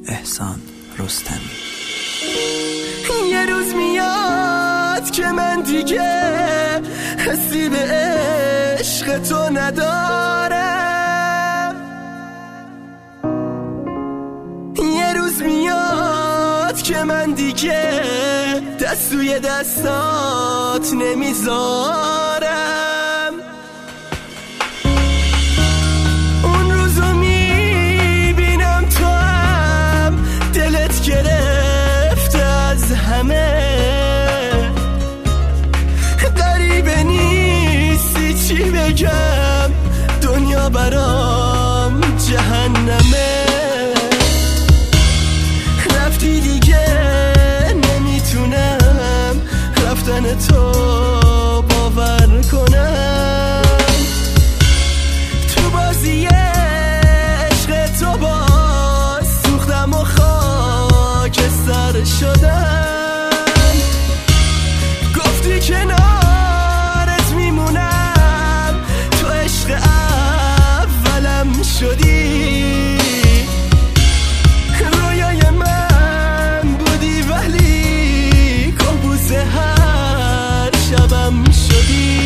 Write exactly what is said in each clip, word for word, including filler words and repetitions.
احسان رستمی. یه روز میاد که من دیگه حسی به عشق تو ندارم. یه روز میاد که من دیگه دست توی دستات نمیذارم. اون روزو میبینم تو هم دلت گرفته از همه، غریبه نیستی چی بگم، دنیا برام جهنمه. رفتی دیگه نمیتونم رفتن تو باور کنم. تو بازی عشق تو باز سوختم و خاک سر شدم. گفتی کنارت میمونم، تو عشق اولم شدی. رویای من بودی ولی کابوس هر شبم شدی.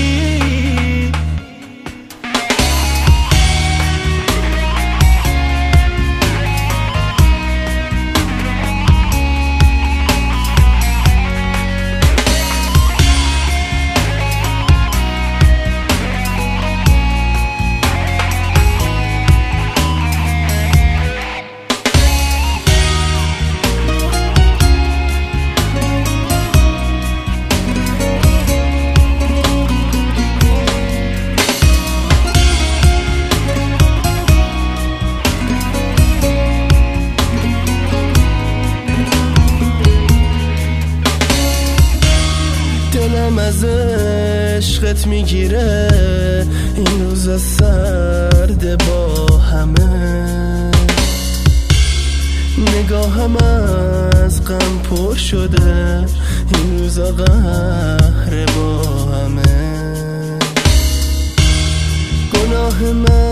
دلم از عشقت میگیره این روزا سرده با همه. نگاهم از غم پر شده این روزا قهر با همه. گناه من